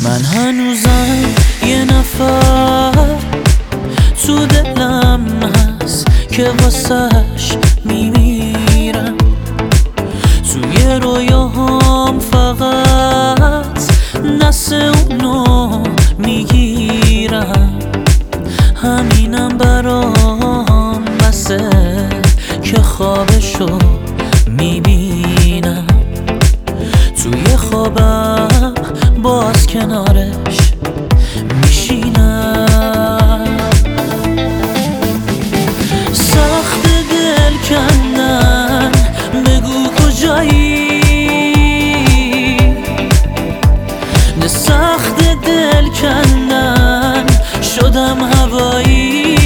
من هنوزم یه نفر تو دلم هست که واسش میمیرم. توی رویاهام فقط دست اونو میگیرم. همینم برام بسه که خوابشو میبینم. توی خوابم باز کنارش میشینم. سخت دل کندن بگو کجایی، سخت دل کندن شدم هوایی.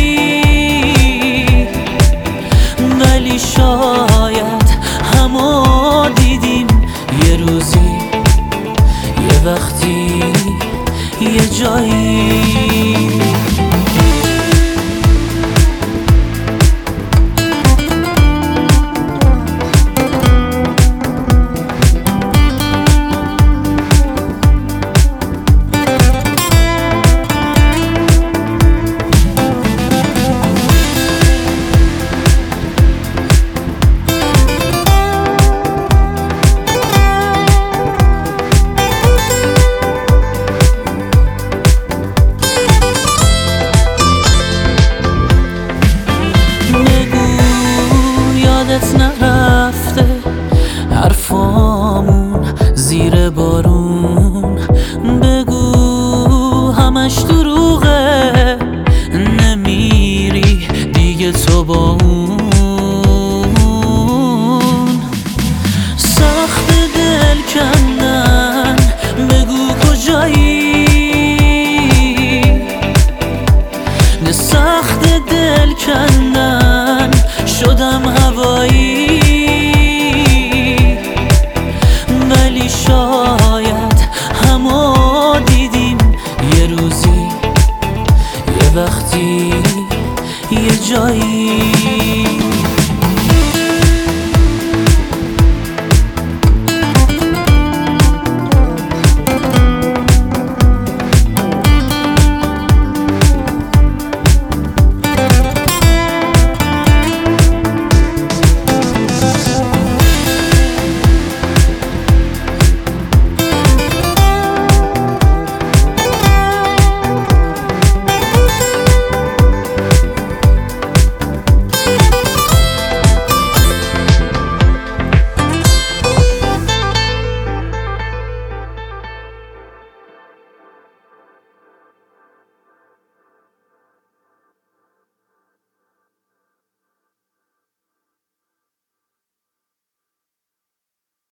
ولی شاید همو دیدیم یه روزی، یه وقتی، یه جایی.